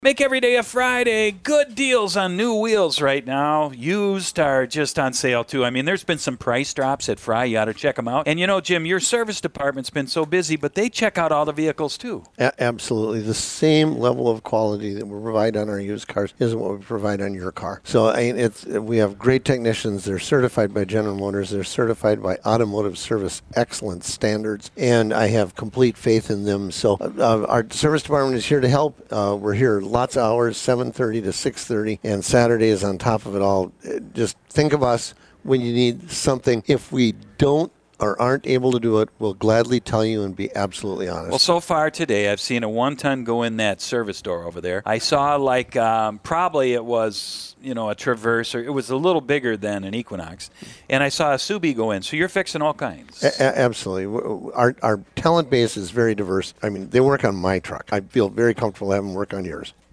Make every day a Friday. Good deals on new wheels right now. Used are just on sale, too. I mean, there's been some price drops at Fry. You ought to check them out. And, you know, Jim, your service department's been so busy, but they check out all the vehicles, too. Absolutely. The same level of quality that we provide on our used cars is what we provide on your car. So we have great technicians. They're certified by General Motors. They're certified by Automotive Service Excellence Standards. And I have complete faith in them. So our service department is here to help. We're here lots of hours, 7:30 to 6:30, and Saturday is on top of it all. Just think of us when you need something. If we don't or aren't able to do it, we'll gladly tell you and be absolutely honest. Well, so far today, I've seen a 1-ton go in that service door over there. I saw probably it was, a Traverse, or it was a little bigger than an Equinox. And I saw a Subi go in. So you're fixing all kinds. Absolutely. Our talent base is very diverse. I mean, they work on my truck. I feel very comfortable having them work on yours.